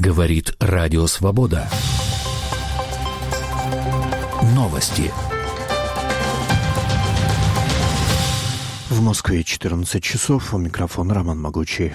Говорит Радио Свобода. Новости. В Москве 14 часов. У микрофона Роман Могучий.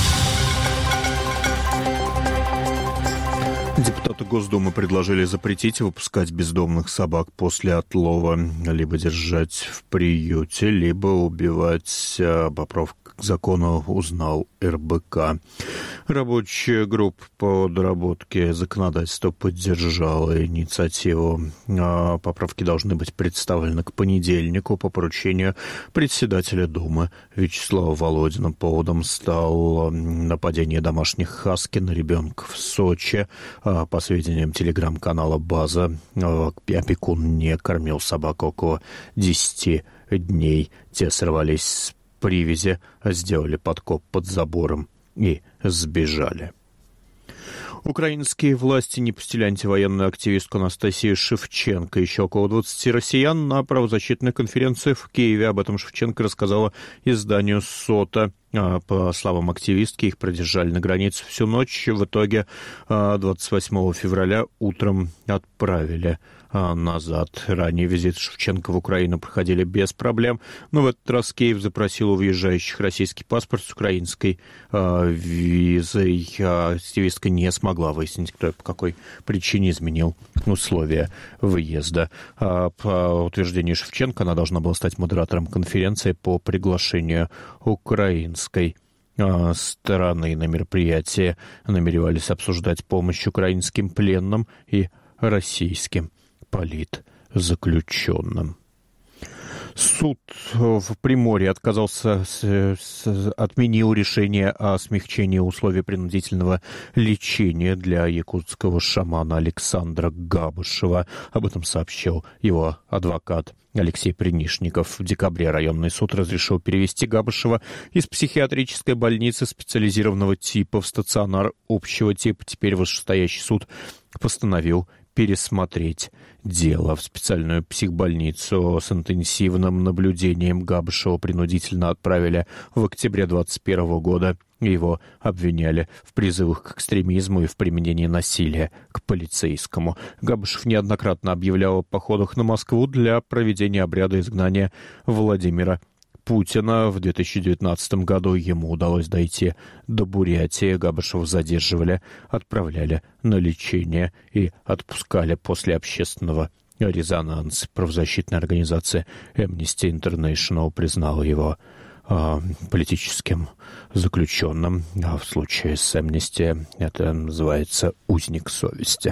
Депутаты Госдумы предложили запретить выпускать бездомных собак после отлова, либо держать в приюте, либо убивать. Поправку к закону узнал РБК. Рабочая группа по доработке законодательства поддержала инициативу. Поправки должны быть представлены к понедельнику по поручению председателя Думы Вячеслава Володина. Поводом стало нападение домашних хаски на ребенка в Сочи. По сведениям телеграм-канала «База», опекун не кормил собак около 10 дней. Те сорвались с привязи, сделали подкоп под забором и сбежали. Украинские власти не пустили антивоенную активистку Анастасию Шевченко. Еще около 20 россиян на правозащитной конференции в Киеве. Об этом Шевченко рассказала изданию «Сота». По словам активистки, их продержали на границе всю ночь. В итоге 28 февраля утром отправили назад. Ранее визит Шевченко в Украину проходили без проблем, но в этот раз Киев запросил у въезжающих российский паспорт с украинской визой. Активистка не смогла выяснить, кто и по какой причине изменил условия выезда. По утверждению Шевченко, она должна была стать модератором конференции по приглашению украинской стороны. На мероприятии намеревались обсуждать помощь украинским пленным и российским политзаключенным. Суд в Приморье отказался, отменил решение о смягчении условий принудительного лечения для якутского шамана Александра Габышева. Об этом сообщил его адвокат Алексей Принишников. В декабре районный суд разрешил перевести Габышева из психиатрической больницы специализированного типа в стационар общего типа. Теперь вышестоящий суд постановил пересмотреть дело. В специальную психбольницу с интенсивным наблюдением Габышева принудительно отправили в октябре 2021 года. Его обвиняли в призывах к экстремизму и в применении насилия к полицейскому. Габышев неоднократно объявлял о походах на Москву для проведения обряда изгнания Владимира Путина. В 2019 году ему удалось дойти до Бурятии. Габышева задерживали, отправляли на лечение и отпускали после общественного резонанса. Правозащитная организация Amnesty International признала его политическим заключенным. А в случае с Amnesty это называется узник совести.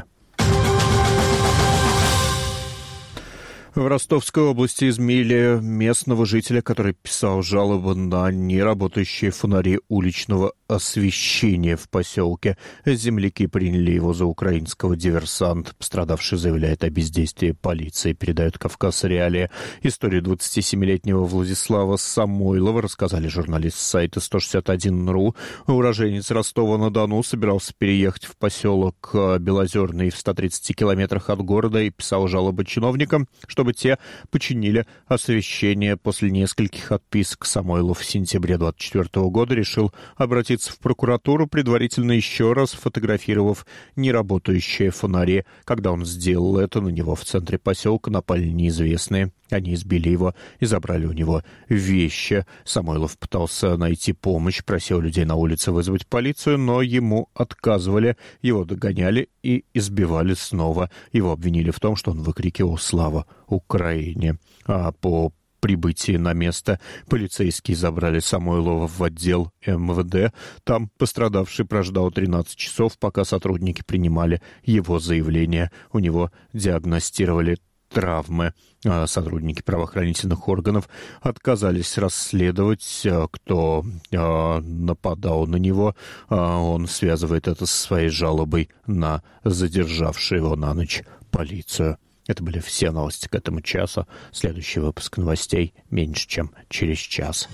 В Ростовской области изъявили местного жителя, который писал жалобы на неработающие фонари уличного освещения в поселке. Земляки приняли его за украинского диверсанта. Пострадавший заявляет о бездействии полиции, передает «Кавказ Реалии». Историю 27-летнего Владислава Самойлова рассказали журналисты сайта 161.ru. Уроженец Ростова-на-Дону собирался переехать в поселок Белозерный в 130 километрах от города и писал жалобы чиновникам, чтобы те починили освещение. После нескольких отписок Самойлов в сентябре 2024 года решил обратиться в прокуратуру, предварительно еще раз фотографировав неработающие фонари. Когда он сделал это, на него в центре поселка напали неизвестные. Они избили его и забрали у него вещи. Самойлов пытался найти помощь, просил людей на улице вызвать полицию, но ему отказывали. Его догоняли и избивали снова. Его обвинили в том, что он выкрикивал «Слава Украине!». А по прибытии на место полицейские забрали Самойлова в отдел МВД. Там пострадавший прождал 13 часов, пока сотрудники принимали его заявление. У него диагностировали травмы. Сотрудники правоохранительных органов отказались расследовать, кто нападал на него. Он связывает это со своей жалобой на задержавшую его на ночь полицию. Это были все новости к этому часу. Следующий выпуск новостей меньше, чем через час.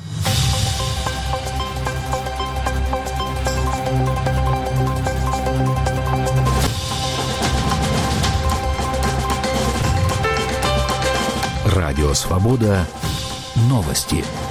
Радио «Свобода». Новости.